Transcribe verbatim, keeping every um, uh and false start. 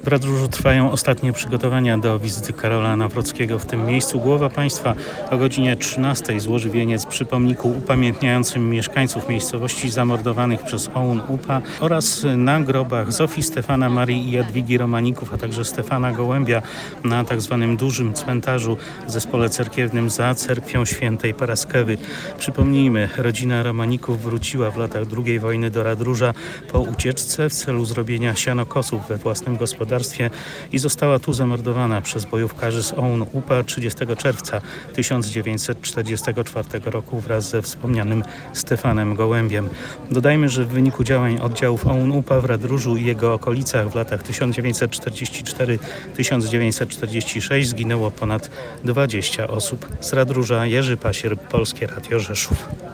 W Radróżu trwają ostatnie przygotowania do wizyty Karola Nawrockiego. W tym miejscu głowa państwa o godzinie trzynastej złoży wieniec przy pomniku upamiętniającym mieszkańców miejscowości zamordowanych przez O U N U P A oraz na grobach Zofii, Stefana, Marii i Jadwigi Romaników, a także Stefana Gołębia na tak zwanym dużym cmentarzu w zespole cerkiewnym za cerkwią świętej Paraskewy. Przypomnijmy, rodzina Romaników wróciła w latach drugiej wojny do Radróża po ucieczce w celu zrobienia sianokosów we własnym gospodarstwie i została tu zamordowana przez bojówkarzy z O U N U P A trzydziestego czerwca tysiąc dziewięćset czterdziestego czwartego roku wraz ze wspomnianym Stefanem Gołębiem. Dodajmy, że w wyniku działań oddziałów O U N U P A w Radróżu i jego okolicach w latach tysiąc dziewięćset czterdziesty czwarty do tysiąc dziewięćset czterdziestego szóstego zginęło ponad dwadzieścia osób. Z Radróża Jerzy Pasier, Polskie Radio Rzeszów.